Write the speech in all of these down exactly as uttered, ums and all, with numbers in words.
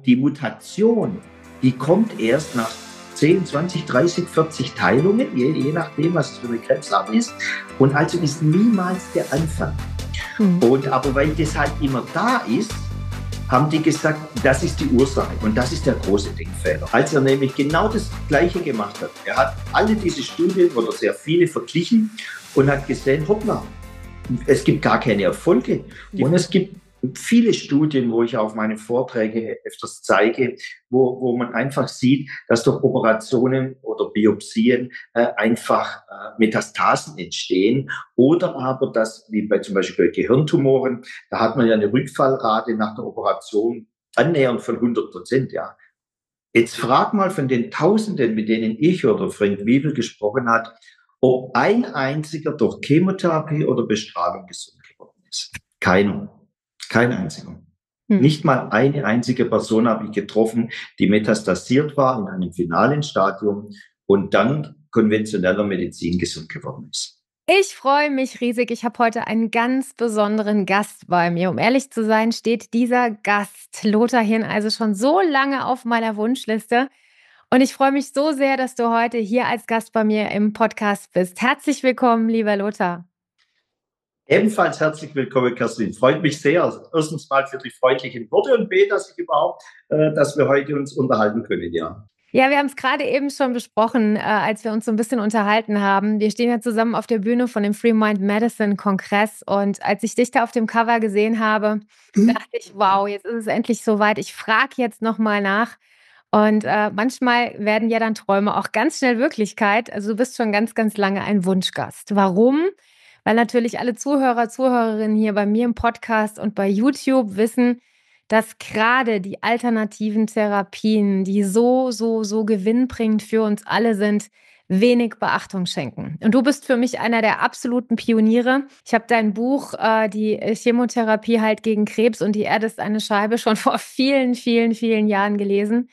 die Mutation, die kommt erst nach zehn, zwanzig, dreißig, vierzig Teilungen, je, je nachdem, was es für eine Krebsart ist. Und also ist niemals der Anfang. Mhm. Und aber weil das halt immer da ist, haben die gesagt, das ist die Ursache. Und das ist der große Denkfehler. Als er nämlich genau das Gleiche gemacht hat. Er hat alle diese Studien oder sehr viele verglichen und hat gesehen, hoppla, es gibt gar keine Erfolge. Und es gibt viele Studien, wo ich auf meine Vorträge öfters zeige, wo, wo man einfach sieht, dass durch Operationen oder Biopsien äh, einfach äh, Metastasen entstehen oder aber, dass, wie bei zum Beispiel bei Gehirntumoren, da hat man ja eine Rückfallrate nach der Operation annähernd von hundert Prozent, ja. Jetzt frag mal von den Tausenden, mit denen ich oder Frank Wiebel gesprochen hat, ob ein einziger durch Chemotherapie oder Bestrahlung gesund geworden ist. Keiner. Kein einziger. Hm. Nicht mal eine einzige Person habe ich getroffen, die metastasiert war in einem finalen Stadium und dann konventioneller Medizin gesund geworden ist. Ich freue mich riesig. Ich habe heute einen ganz besonderen Gast bei mir. Um ehrlich zu sein, steht dieser Gast, Lothar Hirn, also schon so lange auf meiner Wunschliste. Und ich freue mich so sehr, dass du heute hier als Gast bei mir im Podcast bist. Herzlich willkommen, lieber Lothar. Ebenfalls herzlich willkommen, Kerstin. Freut mich sehr. Erstens mal für die freundlichen Worte und B, dass ich überhaupt, äh, dass wir heute uns unterhalten können, ja. Ja, wir haben es gerade eben schon besprochen, äh, als wir uns so ein bisschen unterhalten haben. Wir stehen ja zusammen auf der Bühne von dem Free Mind Medicine Kongress und als ich dich da auf dem Cover gesehen habe, mhm. dachte ich, wow, jetzt ist es endlich soweit. Ich frage jetzt nochmal nach. Und äh, manchmal werden ja dann Träume auch ganz schnell Wirklichkeit. Also du bist schon ganz, ganz lange ein Wunschgast. Warum? Weil natürlich alle Zuhörer, Zuhörerinnen hier bei mir im Podcast und bei YouTube wissen, dass gerade die alternativen Therapien, die so, so, so gewinnbringend für uns alle sind, wenig Beachtung schenken. Und du bist für mich einer der absoluten Pioniere. Ich habe dein Buch, äh, die Chemotherapie halt gegen Krebs und die Erde ist eine Scheibe, schon vor vielen, vielen, vielen Jahren gelesen.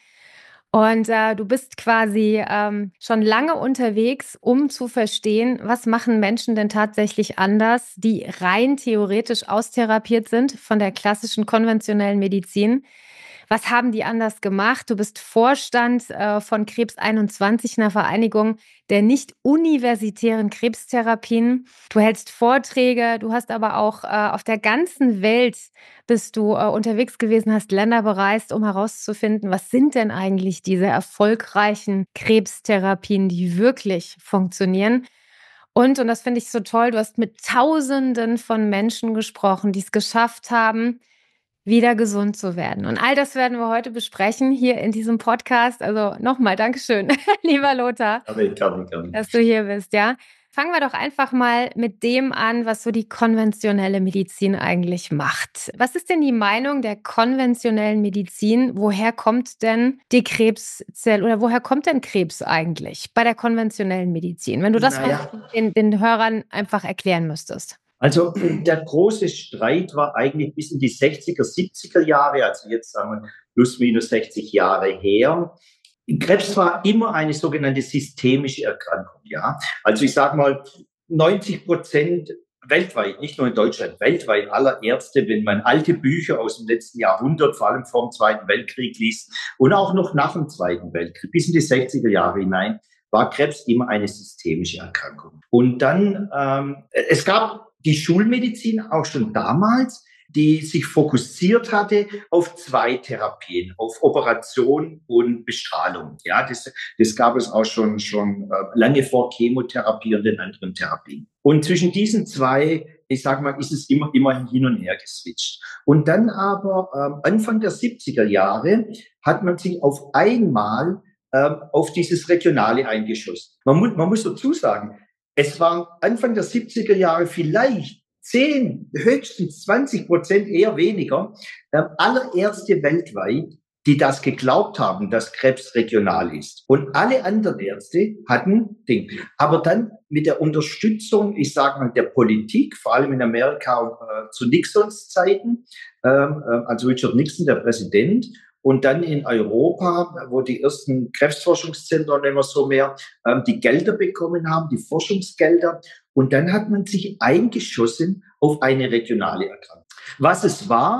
Und äh, du bist quasi ähm, schon lange unterwegs, um zu verstehen, was machen Menschen denn tatsächlich anders, die rein theoretisch austherapiert sind von der klassischen konventionellen Medizin. Was haben die anders gemacht? Du bist Vorstand äh, von Krebs einundzwanzig, einer Vereinigung der nicht-universitären Krebstherapien. Du hältst Vorträge, du hast aber auch äh, auf der ganzen Welt bist du äh, unterwegs gewesen, hast Länder bereist, um herauszufinden, was sind denn eigentlich diese erfolgreichen Krebstherapien, die wirklich funktionieren. Und, und das finde ich so toll, du hast mit Tausenden von Menschen gesprochen, die es geschafft haben, wieder gesund zu werden. Und all das werden wir heute besprechen hier in diesem Podcast. Also nochmal Dankeschön, lieber Lothar, gerne, gerne, gerne. dass du hier bist, ja. Fangen wir doch einfach mal mit dem an, was so die konventionelle Medizin eigentlich macht. Was ist denn die Meinung der konventionellen Medizin? Woher kommt denn die Krebszelle oder woher kommt denn Krebs eigentlich bei der konventionellen Medizin? Wenn du das naja. den, den Hörern einfach erklären müsstest. Also der große Streit war eigentlich bis in die sechziger, siebziger Jahre, also jetzt sagen wir plus minus sechzig Jahre her. Krebs war immer eine sogenannte systemische Erkrankung, ja. Also ich sage mal, neunzig Prozent weltweit, nicht nur in Deutschland, weltweit aller Ärzte, wenn man alte Bücher aus dem letzten Jahrhundert, vor allem vor dem Zweiten Weltkrieg liest und auch noch nach dem Zweiten Weltkrieg, bis in die sechziger Jahre hinein, war Krebs immer eine systemische Erkrankung. Und dann, ähm, es gab die Schulmedizin auch schon damals, die sich fokussiert hatte auf zwei Therapien, auf Operation und Bestrahlung. Ja, das, das gab es auch schon, schon äh, lange vor Chemotherapie und den anderen Therapien. Und zwischen diesen zwei, ich sage mal, ist es immer, immer hin und her geswitcht. Und dann aber äh, Anfang der siebziger Jahre hat man sich auf einmal äh, auf dieses Regionale eingeschossen. Man, mu- man muss dazu sagen, es waren Anfang der siebziger Jahre vielleicht zehn, höchstens zwanzig Prozent, eher weniger, äh, aller Ärzte weltweit, die das geglaubt haben, dass Krebs regional ist. Und alle anderen Ärzte hatten Ding. Aber dann mit der Unterstützung, ich sage mal, der Politik, vor allem in Amerika äh, zu Nixons Zeiten, äh, also Richard Nixon, der Präsident, und dann in Europa, wo die ersten Krebsforschungszentren immer so mehr ähm, die Gelder bekommen haben, die Forschungsgelder. Und dann hat man sich eingeschossen auf eine regionale Erkrankung. Was es war,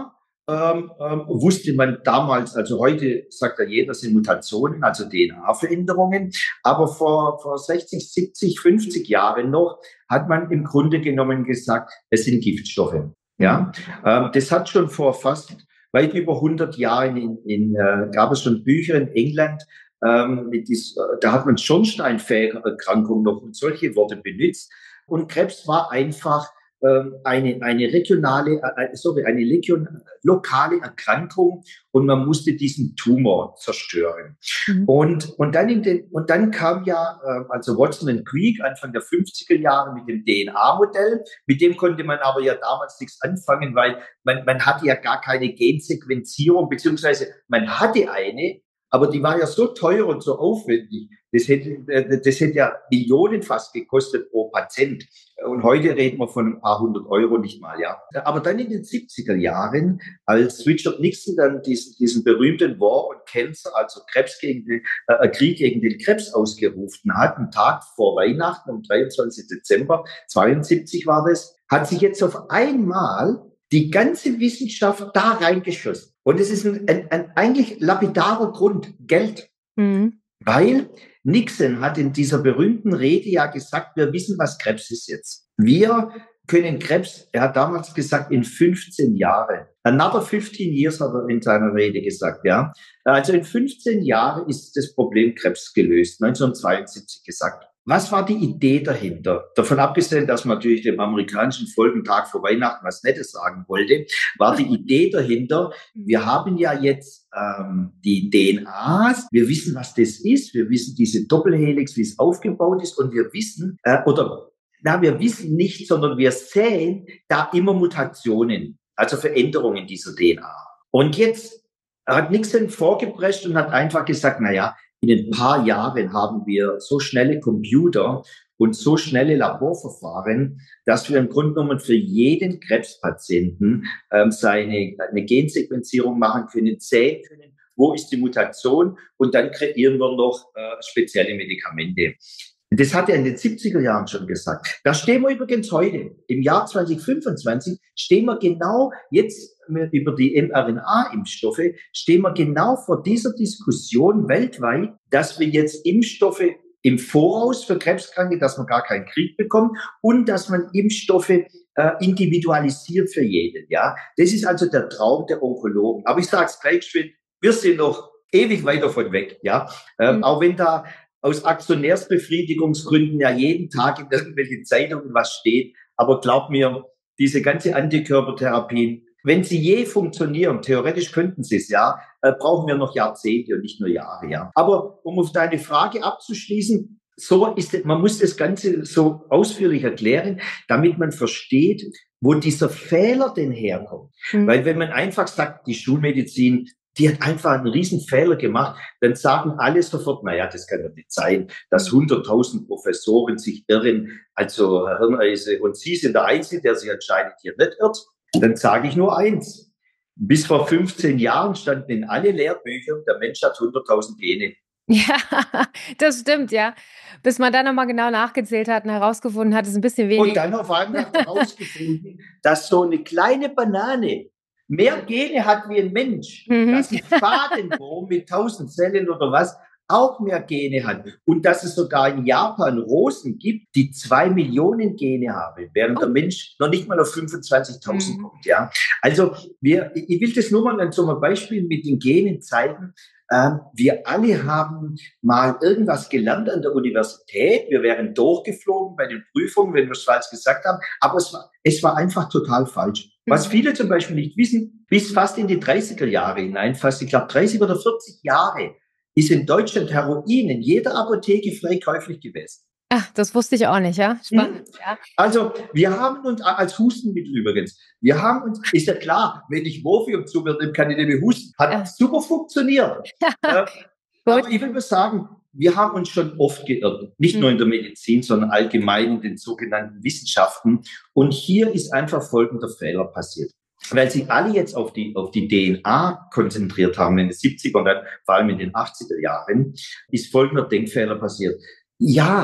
ähm, ähm, wusste man damals, also heute sagt ja jeder, das sind Mutationen, also D N A-Veränderungen. Aber vor, vor sechzig, siebzig, fünfzig Jahren noch hat man im Grunde genommen gesagt, es sind Giftstoffe. Ja, ähm, das hat schon vor fast weit über hundert Jahren in, in, äh, gab es schon Bücher in England, ähm, mit dies, äh, da hat man Schornsteinfegerkrankung noch und solche Worte benutzt. Und Krebs war einfach ähm, eine, eine regionale, äh, sorry, eine legion, lokale Erkrankung und man musste diesen Tumor zerstören. Mhm. Und, und, dann in den, und dann kam ja, äh, also Watson und Crick Anfang der fünfziger Jahre mit dem D N A-Modell. Mit dem konnte man aber ja damals nichts anfangen, weil man, man hatte ja gar keine Gensequenzierung, beziehungsweise man hatte eine, aber die war ja so teuer und so aufwendig. Das hätte, das hätte ja Millionen fast gekostet pro Patient. Und heute reden wir von ein paar hundert Euro nicht mal, ja. Aber dann in den siebziger Jahren, als Richard Nixon dann diesen, diesen berühmten War on Cancer, also Krebs gegen den, äh, Krieg gegen den Krebs ausgerufen hat, einen Tag vor Weihnachten, am dreiundzwanzigsten Dezember zweiundsiebzig war das, hat sich jetzt auf einmal die ganze Wissenschaft da reingeschossen. Und es ist ein, ein, ein eigentlich lapidarer Grund, Geld. Mhm. Weil Nixon hat in dieser berühmten Rede ja gesagt, wir wissen, was Krebs ist jetzt. Wir können Krebs, er hat damals gesagt, in fünfzehn Jahren. Another fifteen years hat er in seiner Rede gesagt, ja. Also in fünfzehn Jahren ist das Problem Krebs gelöst, neunzehnhundertzweiundsiebzig gesagt. Was war die Idee dahinter? Davon abgesehen, dass man natürlich dem amerikanischen Volk einen Tag vor Weihnachten was Nettes sagen wollte, war die Idee dahinter, wir haben ja jetzt ähm, die D N As, wir wissen, was das ist, wir wissen diese Doppelhelix, wie es aufgebaut ist und wir wissen, äh, oder na, wir wissen nicht, sondern wir sehen da immer Mutationen, also Veränderungen dieser D N A. Und jetzt hat Nixon vorgeprescht und hat einfach gesagt, na ja, in ein paar Jahren haben wir so schnelle Computer und so schnelle Laborverfahren, dass wir im Grunde genommen für jeden Krebspatienten ähm, seine eine Gensequenzierung machen können, sehen können, wo ist die Mutation und dann kreieren wir noch äh, spezielle Medikamente. Das hat er in den siebziger Jahren schon gesagt. Da stehen wir übrigens heute, im Jahr zwanzig fünfundzwanzig, stehen wir genau jetzt über die mRNA-Impfstoffe, stehen wir genau vor dieser Diskussion weltweit, dass wir jetzt Impfstoffe im Voraus für Krebskranke, dass man gar keinen Krieg bekommt und dass man Impfstoffe äh, individualisiert für jeden. Ja, das ist also der Traum der Onkologen. Aber ich sage es gleich schön, wir sind noch ewig weit davon weg. Ja, ähm, mhm. Auch wenn da aus Aktionärsbefriedigungsgründen ja jeden Tag in irgendwelchen Zeitungen was steht. Aber glaub mir, diese ganze Antikörpertherapien, wenn sie je funktionieren, theoretisch könnten sie es, ja, äh, brauchen wir noch Jahrzehnte und nicht nur Jahre, ja. Aber um auf deine Frage abzuschließen, so ist, man muss das Ganze so ausführlich erklären, damit man versteht, wo dieser Fehler denn herkommt. Mhm. Weil wenn man einfach sagt, die Schulmedizin, die hat einfach einen riesen Fehler gemacht, dann sagen alle sofort, naja, das kann doch nicht sein, dass hunderttausend Professoren sich irren, also Herr Hirneise, und Sie sind der Einzige, der sich anscheinend hier nicht irrt. Dann sage ich nur eins. Bis vor fünfzehn Jahren standen in alle Lehrbüchern, der Mensch hat hunderttausend Gene. Ja, das stimmt, ja. Bis man dann nochmal genau nachgezählt hat und herausgefunden hat, ist ein bisschen weniger. Und dann auf einmal hat man herausgefunden, dass so eine kleine Banane mehr Gene hat wie ein Mensch. Mhm. Dass ein Fadenwurm mit tausend Zellen oder was auch mehr Gene hat. Und dass es sogar in Japan Rosen gibt, die zwei Millionen Gene haben, während oh. der Mensch noch nicht mal auf fünfundzwanzigtausend mhm. kommt. Ja. Also wir, ich will das nur mal an so einem Beispiel mit den Genen zeigen. Ähm, wir alle haben mal irgendwas gelernt an der Universität. Wir wären durchgeflogen bei den Prüfungen, wenn wir es falsch gesagt haben. Aber es war, es war einfach total falsch. Was viele zum Beispiel nicht wissen, bis fast in die dreißiger Jahre hinein, fast, ich glaube, dreißig oder vierzig Jahre, ist in Deutschland Heroin in jeder Apotheke frei käuflich gewesen. Ach, das wusste ich auch nicht, ja? Spannend, mhm. ja. Also, wir haben uns, als Hustenmittel übrigens, wir haben uns, ist ja klar, wenn ich Morphium zu mir nehme, kann ich nicht mehr husten. Hat ja. super funktioniert. äh, aber ich will mal sagen, wir haben uns schon oft geirrt. Nicht mhm. nur in der Medizin, sondern allgemein in den sogenannten Wissenschaften. Und hier ist einfach folgender Fehler passiert. Weil sich alle jetzt auf die, auf die D N A konzentriert haben in den siebziger und dann vor allem in den achtziger Jahren, ist folgender Denkfehler passiert. Ja,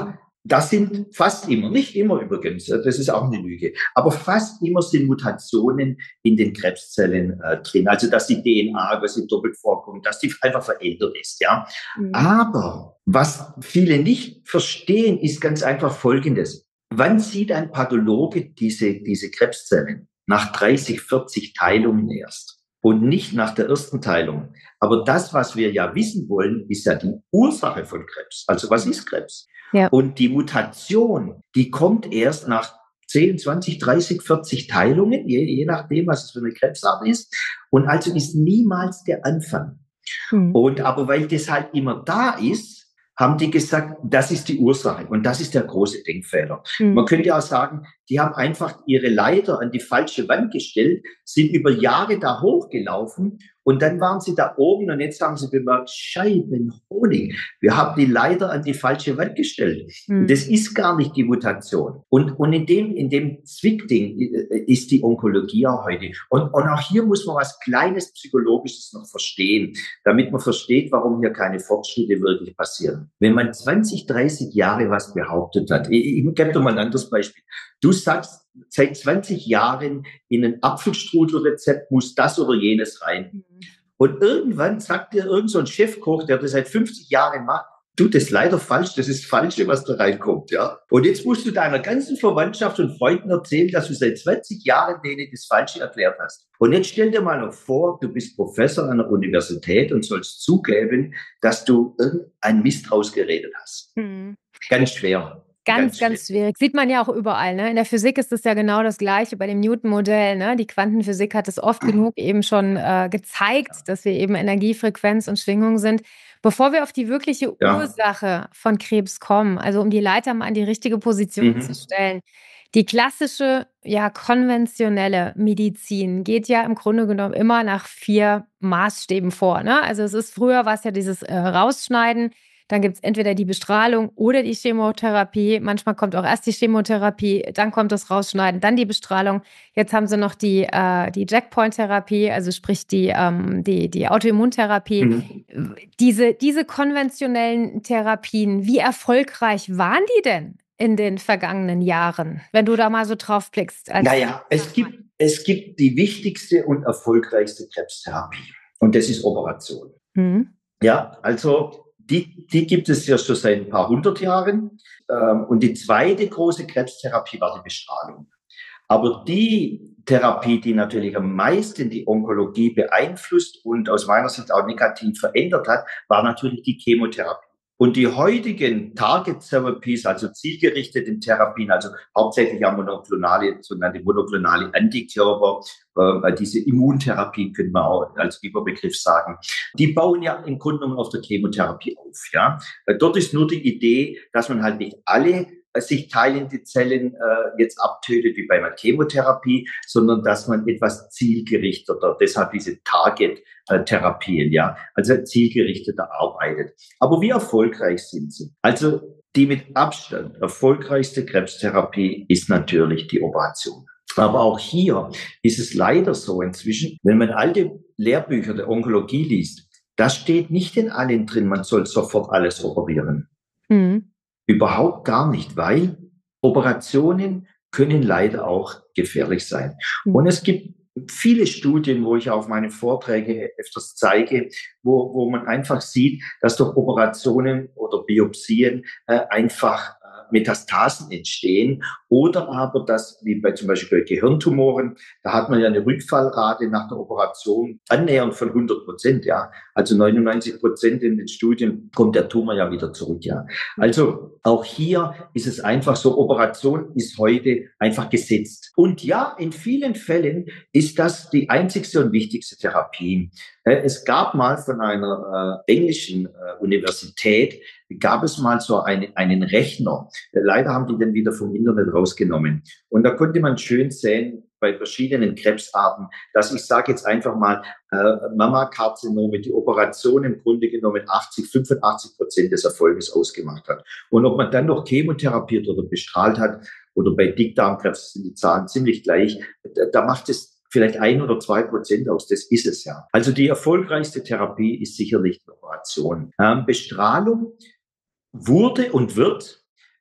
Das sind fast immer, nicht immer übrigens, das ist auch eine Lüge, aber fast immer sind Mutationen in den Krebszellen äh, drin. Also dass die D N A, dass sie doppelt vorkommt, dass die einfach verändert ist. Ja. Mhm. Aber was viele nicht verstehen, ist ganz einfach Folgendes. Wann sieht ein Pathologe diese, diese Krebszellen? Nach dreißig, vierzig Teilungen erst. Und nicht nach der ersten Teilung. Aber das, was wir ja wissen wollen, ist ja die Ursache von Krebs. Also was ist Krebs? Ja. Und die Mutation, die kommt erst nach zehn, zwanzig, dreißig, vierzig Teilungen, je, je nachdem, was es für eine Krebsart ist. Und also ist niemals der Anfang. Mhm. Und aber weil das halt immer da ist, haben die gesagt, das ist die Ursache. Und das ist der große Denkfehler. Mhm. Man könnte auch sagen, die haben einfach ihre Leiter an die falsche Wand gestellt, sind über Jahre da hochgelaufen und dann waren sie da oben und jetzt haben sie bemerkt, Scheiben Honig, wir haben die Leiter an die falsche Wand gestellt. Mhm. Das ist gar nicht die Mutation. Und, und in dem, in dem Zwickding ist die Onkologie auch heute. Und, und auch hier muss man was Kleines Psychologisches noch verstehen, damit man versteht, warum hier keine Fortschritte wirklich passieren. Wenn man zwanzig, dreißig Jahre was behauptet hat, ich, ich gebe dir mal ein anderes Beispiel. Du sagst, seit zwanzig Jahren in ein Apfelstrudelrezept muss das oder jenes rein. Mhm. Und irgendwann sagt dir irgend so ein Chefkoch, der das seit fünfzig Jahren macht, du, das ist leider falsch, das ist das Falsche, was da reinkommt, ja. Und jetzt musst du deiner ganzen Verwandtschaft und Freunden erzählen, dass du seit zwanzig Jahren denen das Falsche erklärt hast. Und jetzt stell dir mal noch vor, du bist Professor an der Universität und sollst zugeben, dass du irgendein Mist rausgeredet hast. Mhm. Ganz schwer. Ganz, ganz, ganz schwierig. Sieht man ja auch überall. Ne? In der Physik ist es ja genau das Gleiche bei dem Newton-Modell. Ne? Die Quantenphysik hat es oft genug eben schon äh, gezeigt, dass wir eben Energie, Frequenz und Schwingung sind. Bevor wir auf die wirkliche ja. Ursache von Krebs kommen, also um die Leiter mal an die richtige Position mhm. zu stellen, die klassische, ja, konventionelle Medizin geht ja im Grunde genommen immer nach vier Maßstäben vor. Ne? Also es ist früher war es ja dieses äh, Rausschneiden. Dann gibt es entweder die Bestrahlung oder die Chemotherapie. Manchmal kommt auch erst die Chemotherapie, dann kommt das Rausschneiden, dann die Bestrahlung. Jetzt haben sie noch die, äh, die Checkpoint-Therapie, also sprich die, ähm, die, die Autoimmuntherapie. Mhm. Diese, diese konventionellen Therapien, wie erfolgreich waren die denn in den vergangenen Jahren, wenn du da mal so drauf blickst? Naja, es gibt, es gibt die wichtigste und erfolgreichste Krebstherapie und das ist Operation. Mhm. Ja, also Die, die gibt es ja schon seit ein paar hundert Jahren. Und die zweite große Krebstherapie war die Bestrahlung. Aber die Therapie, die natürlich am meisten die Onkologie beeinflusst und aus meiner Sicht auch negativ verändert hat, war natürlich die Chemotherapie. Und die heutigen Target Therapies, also zielgerichteten Therapien, also hauptsächlich ja monoklonale, sogenannte monoklonale Antikörper, äh, diese Immuntherapie könnte man auch als Überbegriff sagen, die bauen ja im Grunde genommen auf der Chemotherapie auf. Ja, dort ist nur die Idee, dass man halt nicht alle sich teilende Zellen äh, jetzt abtötet wie bei einer Chemotherapie, sondern dass man etwas zielgerichteter, deshalb diese Target-Therapien, ja, also zielgerichteter arbeitet. Aber wie erfolgreich sind sie? Also die mit Abstand erfolgreichste Krebstherapie ist natürlich die Operation. Aber auch hier ist es leider so inzwischen, wenn man alte Lehrbücher der Onkologie liest, da steht nicht in allen drin, man soll sofort alles operieren. Mhm. Überhaupt gar nicht, weil Operationen können leider auch gefährlich sein. Mhm. Und es gibt viele Studien, wo ich auf meine Vorträge öfters zeige, wo, wo man einfach sieht, dass durch Operationen oder Biopsien äh, einfach Metastasen entstehen oder aber dass, wie bei zum Beispiel bei Gehirntumoren, da hat man ja eine Rückfallrate nach der Operation annähernd von hundert Prozent, ja. Also neunundneunzig Prozent in den Studien kommt der Tumor ja wieder zurück, ja. Also auch hier ist es einfach so, Operation ist heute einfach gesetzt. Und ja, in vielen Fällen ist das die einzigste und wichtigste Therapie. Es gab mal von einer äh, englischen äh, Universität, gab es mal so eine, einen Rechner. Leider haben die den wieder vom Internet rausgenommen. Und da konnte man schön sehen, bei verschiedenen Krebsarten, dass ich sage jetzt einfach mal, äh, Mammakarzinome, die Operation im Grunde genommen achtzig, fünfundachtzig Prozent des Erfolges ausgemacht hat. Und ob man dann noch chemotherapiert oder bestrahlt hat, oder bei Dickdarmkrebs sind die Zahlen ziemlich gleich, da, da macht es vielleicht ein oder zwei Prozent aus, das ist es ja. Also die erfolgreichste Therapie ist sicherlich die Operation. Ähm, Bestrahlung wurde und wird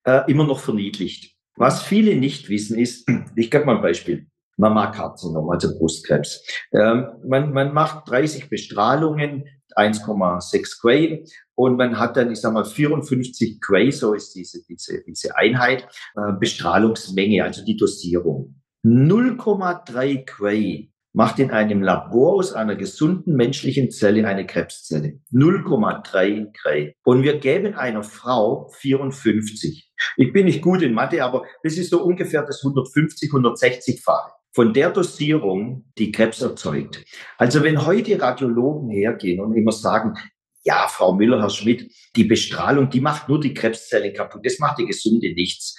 äh, immer noch verniedlicht. Was viele nicht wissen ist, ich gebe mal ein Beispiel. Mammakarzinom, also Brustkrebs. Ähm, man, man macht dreißig Bestrahlungen, eins Komma sechs Gray, und man hat dann, ich sag mal, vierundfünfzig Gray, so ist diese, diese, diese Einheit, äh, Bestrahlungsmenge, also die Dosierung. null Komma drei Gray macht in einem Labor aus einer gesunden menschlichen Zelle eine Krebszelle. null Komma drei Gray. Und wir geben einer Frau vierundfünfzig. Ich bin nicht gut in Mathe, aber das ist so ungefähr das hundertfünfzig, hundertsechzig-fache von der Dosierung, die Krebs erzeugt. Also wenn heute Radiologen hergehen und immer sagen, ja, Frau Müller, Herr Schmidt, die Bestrahlung, die macht nur die Krebszellen kaputt, das macht die Gesunde nichts.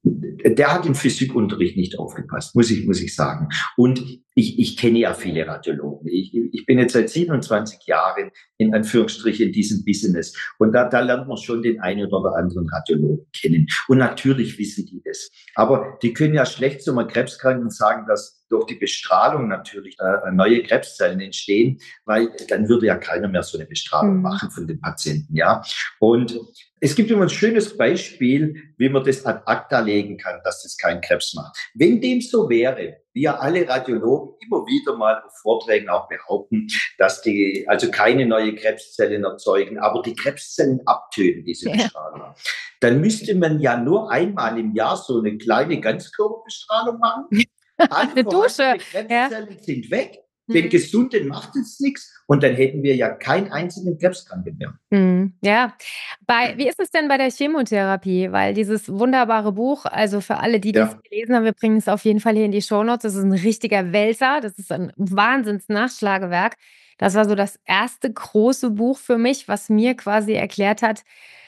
Der hat im Physikunterricht nicht aufgepasst, muss ich, muss ich sagen. Und ich, ich kenne ja viele Radiologen. Ich, ich bin jetzt seit siebenundzwanzig Jahren in Anführungsstrichen in diesem Business. Und da, da lernt man schon den einen oder anderen Radiologen kennen. Und natürlich wissen die das. Aber die können ja schlecht zu einem Krebskranken sagen, dass durch die Bestrahlung natürlich äh, neue Krebszellen entstehen, weil dann würde ja keiner mehr so eine Bestrahlung mhm. machen von den Patienten, ja. Und es gibt immer ein schönes Beispiel, wie man das ad acta legen kann, dass das keinen Krebs macht. Wenn dem so wäre, wie ja alle Radiologen immer wieder mal auf Vorträgen auch behaupten, dass die also keine neue Krebszellen erzeugen, aber die Krebszellen abtöten, diese ja. Bestrahlung, dann müsste man ja nur einmal im Jahr so eine kleine Ganzkörperbestrahlung machen. Eine Dusche. Die Krebszellen ja. sind weg. Den Gesunden macht es nichts und dann hätten wir ja keinen einzigen Krebskranken mehr. Mhm. Ja, bei, wie ist es denn bei der Chemotherapie? Weil dieses wunderbare Buch, also für alle, die das ja. gelesen haben, wir bringen es auf jeden Fall hier in die Shownotes, das ist ein richtiger Wälzer, das ist ein Wahnsinns-Nachschlagewerk. Das war so das erste große Buch für mich, was mir quasi erklärt hat,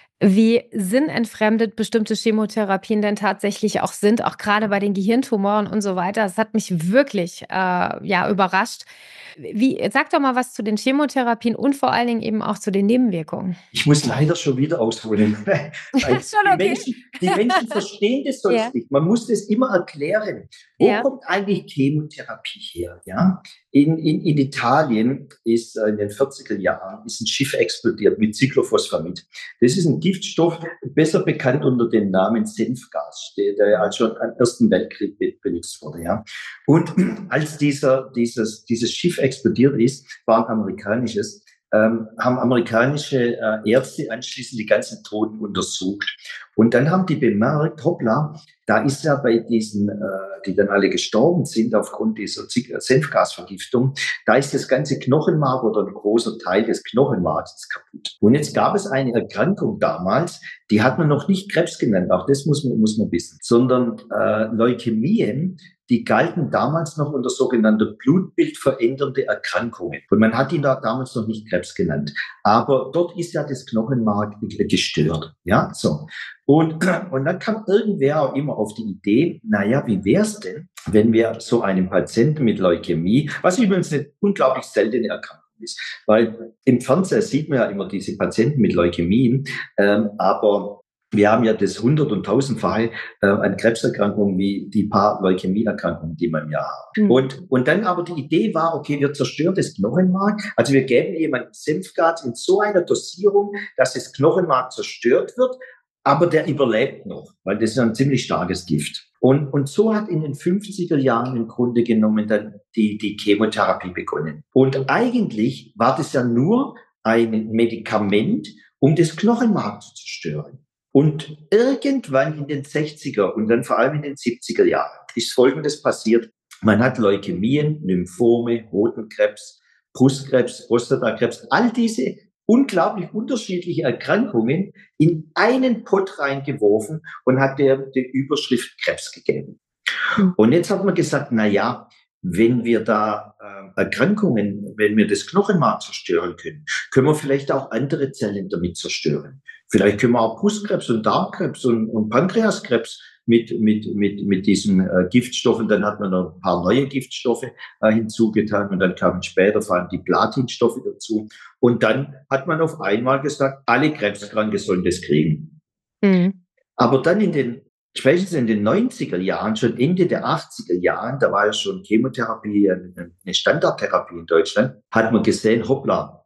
wie sinnentfremdet bestimmte Chemotherapien denn tatsächlich auch sind, auch gerade bei den Gehirntumoren und so weiter. Das hat mich wirklich äh, ja, überrascht. Wie, sag doch mal was zu den Chemotherapien und vor allen Dingen eben auch zu den Nebenwirkungen. Ich muss leider schon wieder ausholen. Weil schon okay. die, Menschen, die Menschen verstehen das sonst ja. nicht. Man muss das immer erklären. Wo ja. kommt eigentlich Chemotherapie her? Ja? In, in, in Italien ist in den vierziger Jahren ist ein Schiff explodiert mit Cyclophosphamid. Das ist ein Giftstoff, besser bekannt unter dem Namen Senfgas, der, der also schon am Ersten Weltkrieg benutzt wurde. Ja? Und als dieser, dieses, dieses Schiff explodiert ist, war ein amerikanisches, ähm, haben amerikanische äh, Ärzte anschließend die ganzen Toten untersucht. Und dann haben die bemerkt, hoppla, da ist ja bei diesen, äh, die dann alle gestorben sind aufgrund dieser Senfgasvergiftung, da ist das ganze Knochenmark oder ein großer Teil des Knochenmarks kaputt. Und jetzt gab es eine Erkrankung damals, die hat man noch nicht Krebs genannt, auch das muss man, muss man wissen, sondern äh, Leukämien, die galten damals noch unter sogenannte blutbildverändernde Erkrankungen. Und man hat ihn da damals noch nicht Krebs genannt. Aber dort ist ja das Knochenmark gestört. Ja, so. Und, und dann kam irgendwer auch immer auf die Idee, naja, wie wär's denn, wenn wir so einen Patienten mit Leukämie, was übrigens eine unglaublich seltene Erkrankung ist, weil im Fernsehen sieht man ja immer diese Patienten mit Leukämie, ähm, aber wir haben ja das hundert- und tausendfache äh, an Krebserkrankungen wie die paar Leukämieerkrankungen, die man ja hat. Mhm. Und, und dann aber die Idee war, okay, wir zerstören das Knochenmark. Also wir geben jemandem Senfgas in so einer Dosierung, dass das Knochenmark zerstört wird, aber der überlebt noch, weil das ist ein ziemlich starkes Gift. Und, und so hat in den fünfziger Jahren im Grunde genommen dann die, die Chemotherapie begonnen. Und eigentlich war das ja nur ein Medikament, um das Knochenmark zu zerstören. Und irgendwann in den sechziger und dann vor allem in den siebziger Jahren ist Folgendes passiert. Man hat Leukämien, Lymphome, Hodenkrebs, Brustkrebs, Prostatakrebs, all diese unglaublich unterschiedliche Erkrankungen in einen Pott reingeworfen und hat der die Überschrift Krebs gegeben. Mhm. Und jetzt hat man gesagt, na ja, wenn wir da äh, Erkrankungen, wenn wir das Knochenmark zerstören können, können wir vielleicht auch andere Zellen damit zerstören. Vielleicht können wir auch Brustkrebs und Darmkrebs und, und Pankreaskrebs mit, mit, mit, mit diesen äh, Giftstoffen. Dann hat man noch ein paar neue Giftstoffe äh, hinzugetan und dann kamen später vor allem die Platinstoffe dazu. Und dann hat man auf einmal gesagt, alle Krebskranke sollen das kriegen. Mhm. Aber dann in den spätestens in den neunziger Jahren, schon Ende der achtziger Jahren, da war ja schon Chemotherapie eine Standardtherapie in Deutschland, hat man gesehen, hoppla,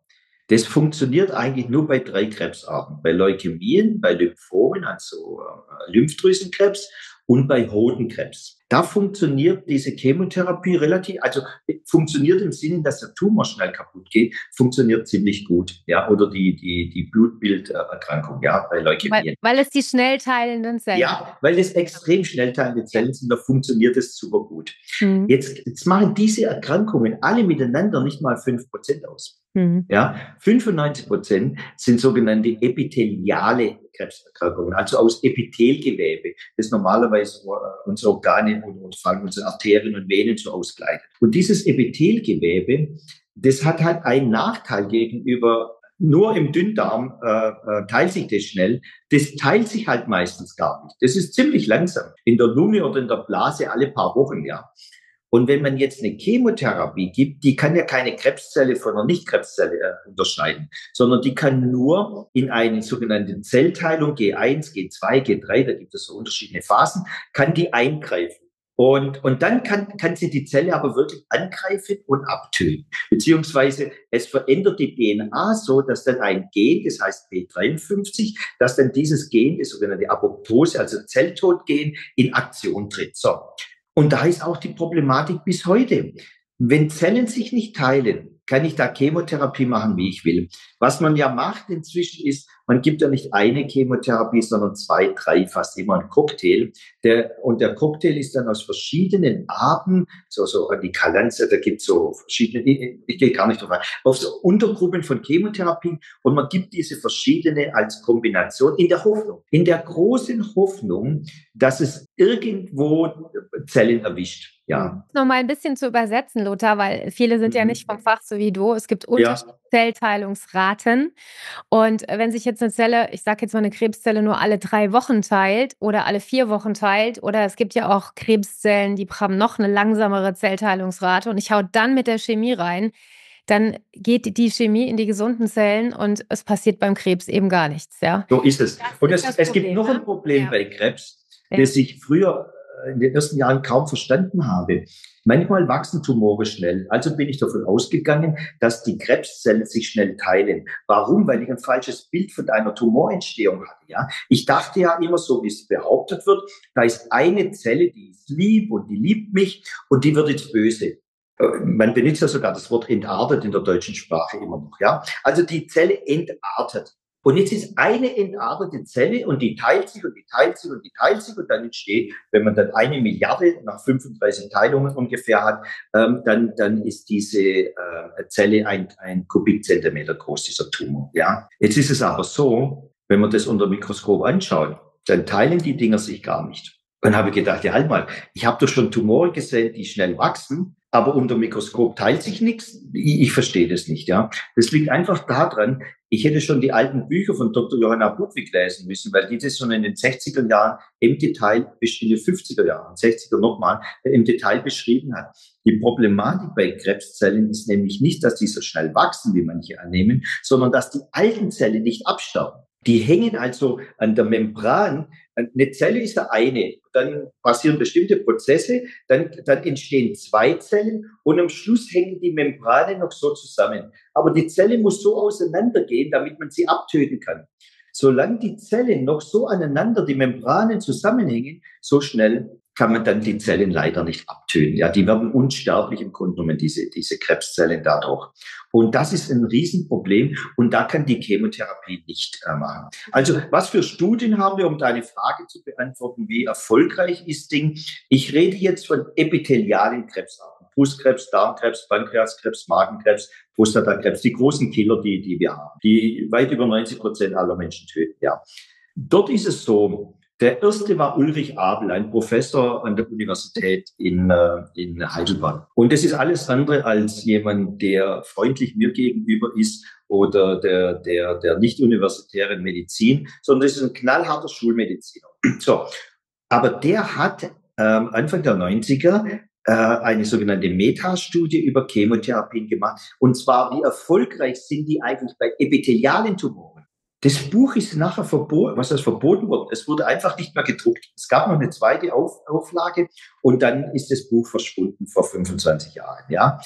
Das funktioniert eigentlich nur bei drei Krebsarten. Bei Leukämien, bei Lymphomen, also äh, Lymphdrüsenkrebs und bei Hodenkrebs. Da funktioniert diese Chemotherapie relativ, also funktioniert im Sinne, dass der Tumor schnell kaputt geht, funktioniert ziemlich gut. Ja, oder die, die, die Blutbilderkrankung, ja, bei Leukämien. Weil, weil es die schnell teilenden Zellen sind. Ja, weil es extrem schnell teilende Zellen sind, da funktioniert es super gut. Mhm. Jetzt, jetzt machen diese Erkrankungen alle miteinander nicht mal fünf Prozent aus. Mhm. Ja, fünfundneunzig Prozent sind sogenannte epitheliale Krebserkrankungen, also aus Epithelgewebe, das normalerweise unsere Organe und, und vor allem unsere Arterien und Venen so ausgleitet. Und dieses Epithelgewebe, das hat halt einen Nachteil gegenüber nur im Dünndarm äh, äh, teilt sich das schnell. Das teilt sich halt meistens gar nicht. Das ist ziemlich langsam. In der Lunge oder in der Blase alle paar Wochen, ja. Und wenn man jetzt eine Chemotherapie gibt, die kann ja keine Krebszelle von einer Nicht-Krebszelle äh, unterscheiden, sondern die kann nur in eine sogenannte Zellteilung G eins, G zwei, G drei, da gibt es so unterschiedliche Phasen, kann die eingreifen. Und, und dann kann, kann sie die Zelle aber wirklich angreifen und abtöten. Beziehungsweise es verändert die D N A so, dass dann ein Gen, das heißt P dreiundfünfzig, dass dann dieses Gen, das sogenannte Apoptose, also Zelltodgen, in Aktion tritt. So. Und da ist auch die Problematik bis heute. Wenn Zellen sich nicht teilen, kann ich da Chemotherapie machen, wie ich will. Was man ja macht inzwischen ist, man gibt ja nicht eine Chemotherapie, sondern zwei, drei, fast immer ein Cocktail. Der, und der Cocktail ist dann aus verschiedenen Arten, so, so die Kalanze, da gibt es so verschiedene, ich, ich gehe gar nicht drauf ein, auf so Untergruppen von Chemotherapien und man gibt diese verschiedene als Kombination in der Hoffnung, in der großen Hoffnung, dass es irgendwo Zellen erwischt. Ja. Noch mal ein bisschen zu übersetzen, Lothar, weil viele sind mhm. ja nicht vom Fach so wie du. Es gibt unterschiedliche ja. Zellteilungsraten. Und wenn sich jetzt eine Zelle, ich sage jetzt mal eine Krebszelle, nur alle drei Wochen teilt oder alle vier Wochen teilt, oder es gibt ja auch Krebszellen, die haben noch eine langsamere Zellteilungsrate und ich hau dann mit der Chemie rein, dann geht die Chemie in die gesunden Zellen und es passiert beim Krebs eben gar nichts. Ja? So ist es. Das und ist es, es gibt noch ein Problem ja. bei Krebs, ja. das ich früher in den ersten Jahren kaum verstanden habe. Manchmal wachsen Tumore schnell. Also bin ich davon ausgegangen, dass die Krebszellen sich schnell teilen. Warum? Weil ich ein falsches Bild von einer Tumorentstehung hatte. Ja, ich dachte ja immer so, wie es behauptet wird, da ist eine Zelle, die ist lieb und die liebt mich und die wird jetzt böse. Man benutzt ja sogar das Wort entartet in der deutschen Sprache immer noch. Ja, also die Zelle entartet. Und jetzt ist eine entartete Zelle und die teilt sich und die teilt sich und die teilt sich und dann entsteht, wenn man dann eine Milliarde nach fünfunddreißig Teilungen ungefähr hat, ähm, dann, dann ist diese äh, Zelle ein, ein Kubikzentimeter groß, dieser Tumor. Ja. Jetzt ist es aber so, wenn man das unter dem Mikroskop anschaut, dann teilen die Dinger sich gar nicht. Dann habe ich gedacht, ja halt mal, ich habe doch schon Tumore gesehen, die schnell wachsen, aber unter dem Mikroskop teilt sich nichts. Ich, ich verstehe das nicht, ja. Das liegt einfach daran, ich hätte schon die alten Bücher von Doktor Johanna Ludwig lesen müssen, weil die das schon in den sechziger Jahren im Detail, in den fünfziger Jahren, sechziger nochmal, im Detail beschrieben hat. Die Problematik bei Krebszellen ist nämlich nicht, dass die so schnell wachsen, wie manche annehmen, sondern dass die alten Zellen nicht absterben. Die hängen also an der Membran. Eine Zelle ist der eine, dann passieren bestimmte Prozesse, dann, dann entstehen zwei Zellen und am Schluss hängen die Membrane noch so zusammen. Aber die Zelle muss so auseinandergehen, damit man sie abtöten kann. Solange die Zellen noch so aneinander, die Membranen zusammenhängen, so schnell kann man dann die Zellen leider nicht abtöten. Ja, die werden unsterblich im Grunde genommen, diese, diese Krebszellen dadurch. Und das ist ein Riesenproblem und da kann die Chemotherapie nicht äh, machen. Also was für Studien haben wir, um deine Frage zu beantworten, wie erfolgreich ist Ding? Ich rede jetzt von epithelialen Krebsarten. Brustkrebs, Darmkrebs, Pankreaskrebs, Magenkrebs, Prostatakrebs, die großen Killer, die, die wir haben, die weit über neunzig Prozent aller Menschen töten. Ja. Dort ist es so, der erste war Ulrich Abel, ein Professor an der Universität in, äh, in Heidelberg. Und das ist alles andere als jemand, der freundlich mir gegenüber ist oder der, der, der nicht universitären Medizin, sondern das ist ein knallharter Schulmediziner. So. Aber der hat ähm, Anfang der neunziger äh, eine sogenannte Metastudie über Chemotherapien gemacht. Und zwar, wie erfolgreich sind die eigentlich bei epithelialen Tumoren. Das Buch ist nachher verboten, was heißt verboten worden? Es wurde einfach nicht mehr gedruckt. Es gab noch eine zweite Auf, Auflage und dann ist das Buch verschwunden vor fünfundzwanzig Jahren, ja.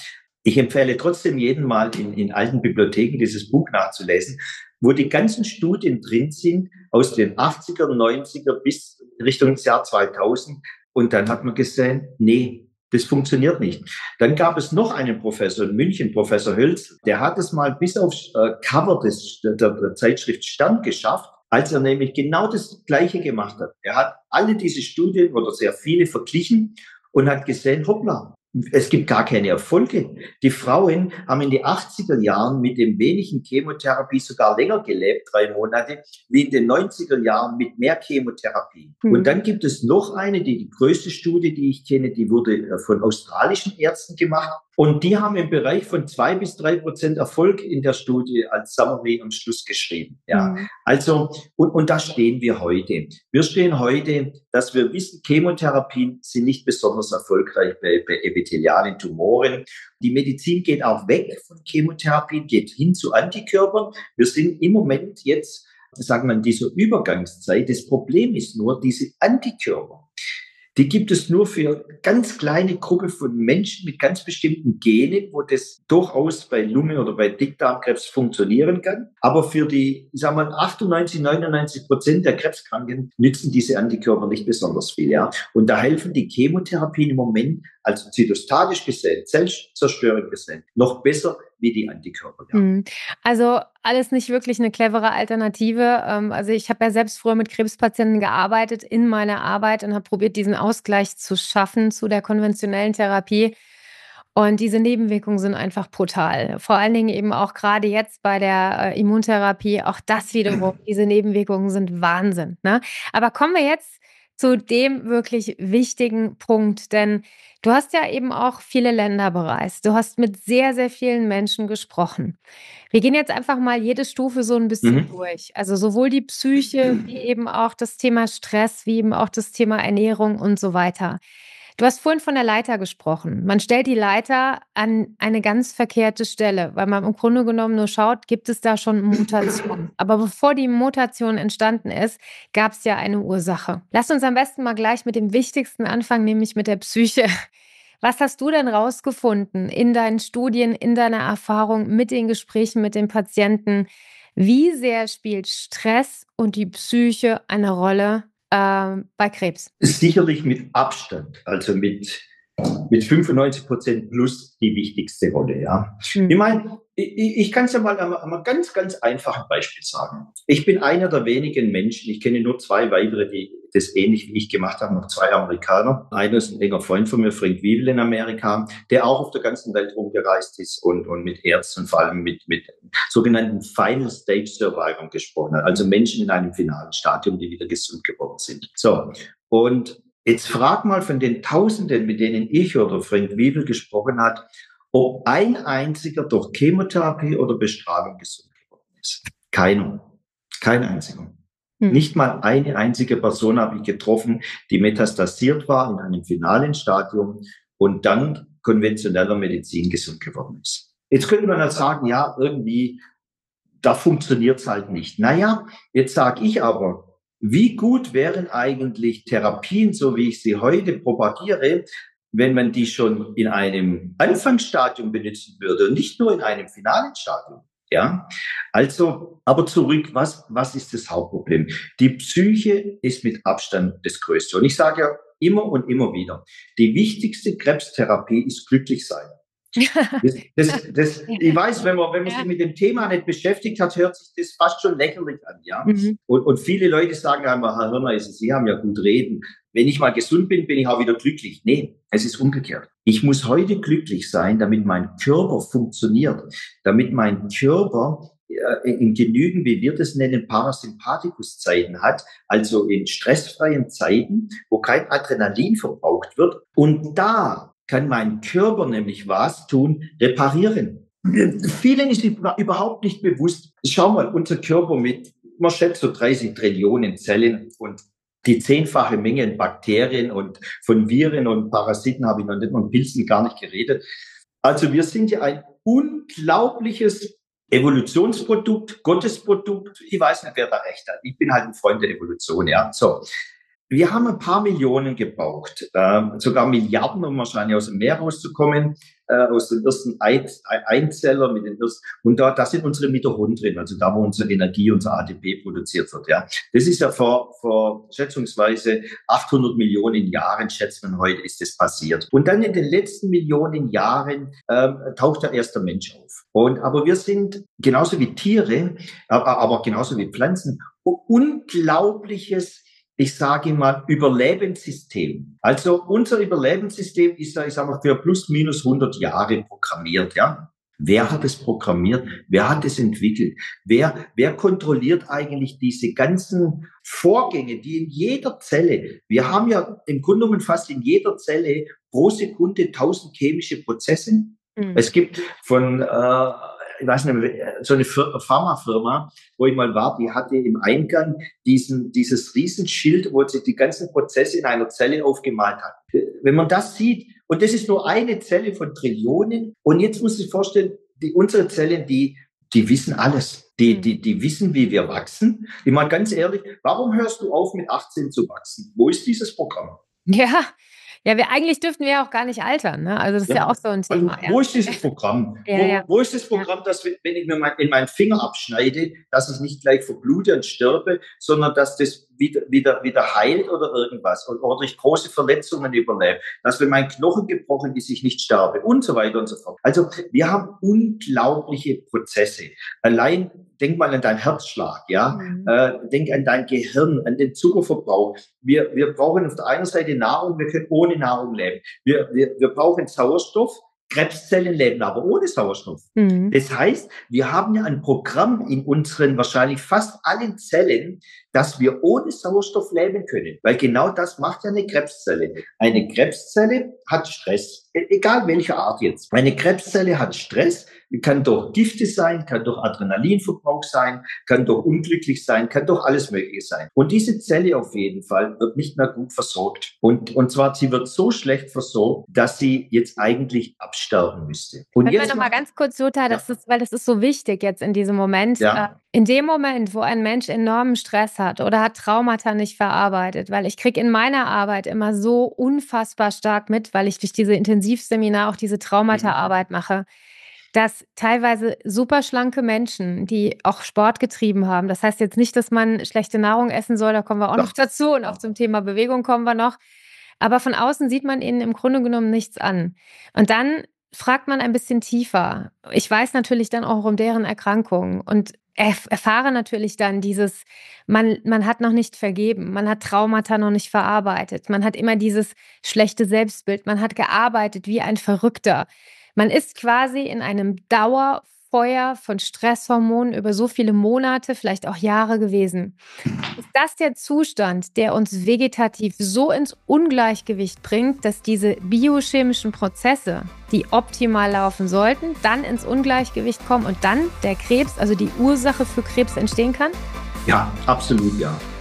Ich empfehle trotzdem jedem mal in, in alten Bibliotheken dieses Buch nachzulesen, wo die ganzen Studien drin sind aus den achtziger, neunziger bis Richtung des Jahr zweitausend. Und dann hat man gesehen, nee, das funktioniert nicht. Dann gab es noch einen Professor in München, Professor Hölzl, der hat es mal bis aufs äh, Cover des, der, der Zeitschrift Stern geschafft, als er nämlich genau das Gleiche gemacht hat. Er hat alle diese Studien oder sehr viele verglichen und hat gesehen, hoppla, es gibt gar keine Erfolge. Die Frauen haben in den achtziger Jahren mit dem wenigen Chemotherapie sogar länger gelebt, drei Monate, wie in den neunziger Jahren mit mehr Chemotherapie. Mhm. Und dann gibt es noch eine, die, die größte Studie, die ich kenne, die wurde von australischen Ärzten gemacht. Und die haben im Bereich von zwei bis drei Prozent Erfolg in der Studie als Summary am Schluss geschrieben. Ja, mhm. also, und, und da stehen wir heute. Wir stehen heute, dass wir wissen, Chemotherapien sind nicht besonders erfolgreich bei, bei epithelialen Tumoren. Die Medizin geht auch weg von Chemotherapien, geht hin zu Antikörpern. Wir sind im Moment jetzt, sagen wir, in dieser Übergangszeit. Das Problem ist nur, diese Antikörper, die gibt es nur für eine ganz kleine Gruppe von Menschen mit ganz bestimmten Genen, wo das durchaus bei Lunge- oder bei Dickdarmkrebs funktionieren kann. Aber für die, ich sag mal, achtundneunzig, neunundneunzig Prozent der Krebskranken nützen diese Antikörper nicht besonders viel. Ja. Und da helfen die Chemotherapien im Moment, also zytostatisch gesehen, zellzerstörend gesehen, noch besser wie die Antikörper. Ja. Also alles nicht wirklich eine clevere Alternative. Also ich habe ja selbst früher mit Krebspatienten gearbeitet in meiner Arbeit und habe probiert, diesen Ausgleich zu schaffen zu der konventionellen Therapie. Und diese Nebenwirkungen sind einfach brutal. Vor allen Dingen eben auch gerade jetzt bei der äh, Immuntherapie. Auch das wiederum, diese Nebenwirkungen sind Wahnsinn. Ne? Aber kommen wir jetzt zu dem wirklich wichtigen Punkt, denn du hast ja eben auch viele Länder bereist. Du hast mit sehr, sehr vielen Menschen gesprochen. Wir gehen jetzt einfach mal jede Stufe so ein bisschen mhm. durch. Also sowohl die Psyche, wie eben auch das Thema Stress, wie eben auch das Thema Ernährung und so weiter. Du hast vorhin von der Leiter gesprochen. Man stellt die Leiter an eine ganz verkehrte Stelle, weil man im Grunde genommen nur schaut, gibt es da schon Mutationen. Aber bevor die Mutation entstanden ist, gab es ja eine Ursache. Lass uns am besten mal gleich mit dem Wichtigsten anfangen, nämlich mit der Psyche. Was hast du denn rausgefunden in deinen Studien, in deiner Erfahrung mit den Gesprächen mit den Patienten? Wie sehr spielt Stress und die Psyche eine Rolle Ähm, bei Krebs? Sicherlich mit Abstand, also mit, mit fünfundneunzig Prozent plus die wichtigste Rolle. Ja. Hm. Ich meine, ich, ich kann es ja mal ein ganz, ganz einfaches Beispiel sagen. Ich bin einer der wenigen Menschen, ich kenne nur zwei weitere, die das ähnlich wie ich gemacht haben, noch zwei Amerikaner. Einer ist ein enger Freund von mir, Frank Wiebel in Amerika, der auch auf der ganzen Welt rumgereist ist und, und mit Ärzten und vor allem mit, mit sogenannten Final Stage Survivors gesprochen hat, also Menschen in einem finalen Stadium, die wieder gesund geworden sind. So, und jetzt frag mal von den Tausenden, mit denen ich oder Frank Wiebel gesprochen hat, ob ein einziger durch Chemotherapie oder Bestrahlung gesund geworden ist. Keiner. Kein einziger. Hm. Nicht mal eine einzige Person habe ich getroffen, die metastasiert war in einem finalen Stadium und dann konventioneller Medizin gesund geworden ist. Jetzt könnte man halt sagen, ja, irgendwie, da funktioniert es halt nicht. Naja, jetzt sage ich aber, wie gut wären eigentlich Therapien, so wie ich sie heute propagiere, wenn man die schon in einem Anfangsstadium benutzen würde und nicht nur in einem finalen Stadium. Ja, also, aber zurück, was, was ist das Hauptproblem? Die Psyche ist mit Abstand das Größte. Und ich sage ja immer und immer wieder, die wichtigste Krebstherapie ist glücklich sein. Das, das, das, ich weiß, wenn man, wenn man sich mit dem Thema nicht beschäftigt hat, hört sich das fast schon lächerlich an, ja. Mhm. Und, und viele Leute sagen einmal, Herr Hirner, Sie haben ja gut reden. Wenn ich mal gesund bin, bin ich auch wieder glücklich. Nee, es ist umgekehrt. Ich muss heute glücklich sein, damit mein Körper funktioniert, damit mein Körper äh, in genügend, wie wir das nennen, Parasympathikus-Zeiten hat, also in stressfreien Zeiten, wo kein Adrenalin verbraucht wird. Und da kann mein Körper nämlich was tun? Reparieren. Vielen ist überhaupt nicht bewusst. Schau mal, unser Körper mit, man schätzt so dreißig Trillionen Zellen und die zehnfache Menge an Bakterien und von Viren und Parasiten habe ich noch nicht, und Pilzen gar nicht geredet. Also wir sind ja ein unglaubliches Evolutionsprodukt, Gottesprodukt. Ich weiß nicht, wer da recht hat. Ich bin halt ein Freund der Evolution, ja. So. Wir haben ein paar Millionen gebraucht, äh, sogar Milliarden, um wahrscheinlich aus dem Meer rauszukommen, äh, aus den ersten Ein Einzeller mit den ersten, und da, da sind unsere Mitochondrien drin, also da, wo unsere Energie, unser A T P produziert wird. Ja, das ist ja vor, vor schätzungsweise achthundert Millionen Jahren, schätzt man heute, ist das passiert. Und dann in den letzten Millionen Jahren ähm, taucht der erste Mensch auf. Und aber wir sind genauso wie Tiere, aber, aber genauso wie Pflanzen, unglaubliches, ich sage mal, Überlebenssystem. Also unser Überlebenssystem ist ja, ich sage mal, für plus minus hundert Jahre programmiert, ja. Wer hat es programmiert? Wer hat es entwickelt? Wer, wer kontrolliert eigentlich diese ganzen Vorgänge, die in jeder Zelle, wir haben ja im Grunde genommen fast in jeder Zelle pro Sekunde tausend chemische Prozesse. Mhm. Es gibt von, äh, ich weiß nicht, so eine Pharmafirma, wo ich mal war, die hatte im Eingang diesen, dieses Riesenschild, wo sie die ganzen Prozesse in einer Zelle aufgemalt hat. Wenn man das sieht, und das ist nur eine Zelle von Trillionen, und jetzt muss ich vorstellen, die, unsere Zellen, die, die wissen alles. Die, die, die wissen, wie wir wachsen. Ich meine, ganz ehrlich, warum hörst du auf, mit achtzehn zu wachsen? Wo ist dieses Programm? Ja. Ja, wir, eigentlich dürften wir auch gar nicht altern, ne? Also das ist ja, ja auch so ein Thema. Also, wo ja. ist dieses Programm? Ja, wo, ja. wo ist das Programm, dass, wenn ich mir mein, in meinen Finger abschneide, dass ich nicht gleich verblute und sterbe, sondern dass das wieder, wieder, wieder heilt oder irgendwas, oder, oder ich große Verletzungen überlebe, dass wenn mein Knochen gebrochen ist, ich nicht sterbe und so weiter und so fort. Also wir haben unglaubliche Prozesse. Allein denk mal an deinen Herzschlag, ja, mhm. äh, denk an dein Gehirn, an den Zuckerverbrauch. Wir, wir brauchen auf der einen Seite Nahrung, wir können ohne Nahrung leben. Wir, wir, wir brauchen Sauerstoff. Krebszellen leben aber ohne Sauerstoff. Mhm. Das heißt, wir haben ja ein Programm in unseren wahrscheinlich fast allen Zellen, dass wir ohne Sauerstoff leben können. Weil genau das macht ja eine Krebszelle. Eine Krebszelle hat Stress, egal welcher Art jetzt. Eine Krebszelle hat Stress, kann durch Gifte sein, kann durch Adrenalinverbrauch sein, kann durch unglücklich sein, kann durch alles Mögliche sein. Und diese Zelle auf jeden Fall wird nicht mehr gut versorgt. Und, und zwar, sie wird so schlecht versorgt, dass sie jetzt eigentlich absterben müsste. Und Können jetzt wir noch mal ganz kurz, Jutta, das ist, weil das ist so wichtig jetzt in diesem Moment. Ja. In dem Moment, wo ein Mensch enormen Stress hat oder hat Traumata nicht verarbeitet, weil ich kriege in meiner Arbeit immer so unfassbar stark mit, weil ich durch diese Intensivseminar auch diese Traumata-Arbeit mache, dass teilweise super schlanke Menschen, die auch Sport getrieben haben, das heißt jetzt nicht, dass man schlechte Nahrung essen soll, da kommen wir auch noch dazu und auch zum Thema Bewegung kommen wir noch, aber von außen sieht man ihnen im Grunde genommen nichts an. Und dann fragt man ein bisschen tiefer. Ich weiß natürlich dann auch um deren Erkrankungen und erf- erfahre natürlich dann dieses, man, man hat noch nicht vergeben, man hat Traumata noch nicht verarbeitet, man hat immer dieses schlechte Selbstbild, man hat gearbeitet wie ein Verrückter. Man ist quasi in einem Dauerfeuer von Stresshormonen über so viele Monate, vielleicht auch Jahre gewesen. Ist das der Zustand, der uns vegetativ so ins Ungleichgewicht bringt, dass diese biochemischen Prozesse, die optimal laufen sollten, dann ins Ungleichgewicht kommen und dann der Krebs, also die Ursache für Krebs entstehen kann? Ja, absolut ja.